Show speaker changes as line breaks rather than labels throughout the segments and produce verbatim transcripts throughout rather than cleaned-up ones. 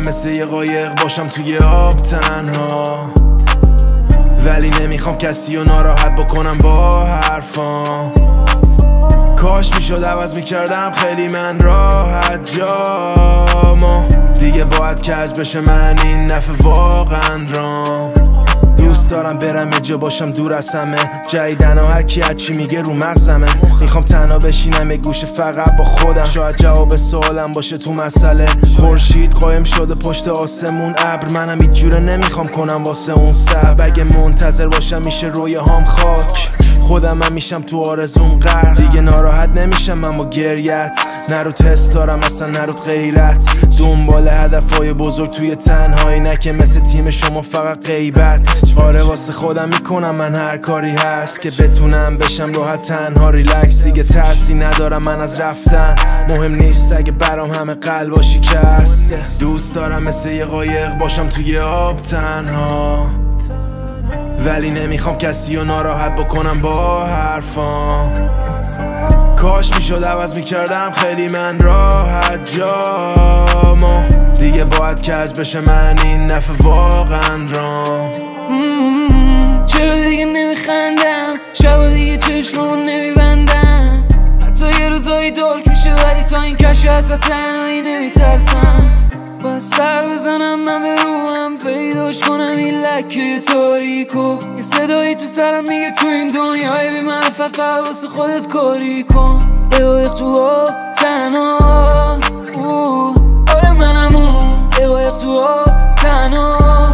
مثل یه قایق باشم توی آب تنها، ولی نمیخوام کسی رو ناراحت بکنم با حرفام. کاش میشد عوض میکردم خیلی من راحت جامو، دیگه باید کج بشه من این نفع واقعا رام. دوست دارم برم یه جا باشم دور از همه، جدیدن و هر کی هرچی میگه رو مغزمه. میخوام تنها بشینم یه گوشه فقط با خودم، شاید جواب سوالم باشه تو مسئله. خورشید قایم شده پشت آسمون ابر، منم هیچ جوره نمیخوام کنم واسه اون صبر. اگه منتظر باشم میشه روی هم خاک، خودم هم میشم تو آرزوم غرق. دیگه ناراحت نمیشم من با گریت، نرو تست دارم اصلا نرو غیرت. دنبال هدفهای بزرگ توی تنهایی، نه که مثل تیم شما فقط غیبت. آره واسه خودم میکنم من هر کاری هست که بتونم بشم راحت تنها ریلکس. دیگه ترسی ندارم من از رفتن، مهم نیست اگه برام همه قلبا شکسته. دوست دارم مثل یه قایق باشم توی آب تنها، ولی نمیخوام کسی رو ناراحت بکنم با حرفام. کاش میشد عوض میکردم خیلی من راحت جامو، دیگه باید کج بشه من این نفع واقعا رام.
چرا دیگه نمیخندم، شبا دیگه چشممو نمیبندم. حتی یه روزایی دارک میشه ولی تا این کشه ازت تنهایی نمیترسم. باید سر بزنم من به روحم، پیداش کنم این لکه تاریکو. یه صدایی تو سرم میگه تو این دنیای بی معرفت فقط واسه خودت کاری کن. دقایق تو آب تنها، آره منم اون دقایق تو آب تنها.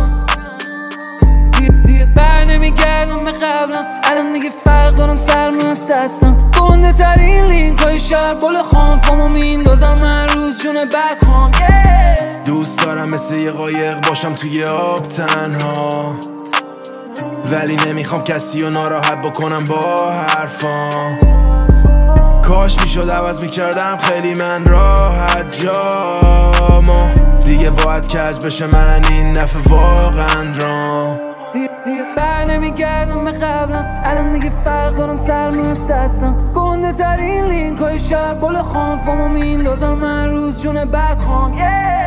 دیگه بر نمیگردم به قبلم، الان دیگه فرق دارم سرمست هستم. گنده ترین لینک های شهر بال خان فامو میندازم هر روز جون بد خان.
دوست دارم مثل یه قایق باشم توی آب تنها، ولی نمیخوام کسی رو ناراحت بکنم با حرفام. کاش میشد عوض میکردم خیلی من راحت جامو، دیگه باید کج بشه من این نفع واقعا رام.
دیگه بر نمیگردم به قبلم، الان دیگه فرق دارم سرمست هستم. گنده ترین لینک های شهر بال خان فامو میندازم هر روز جون بد خان.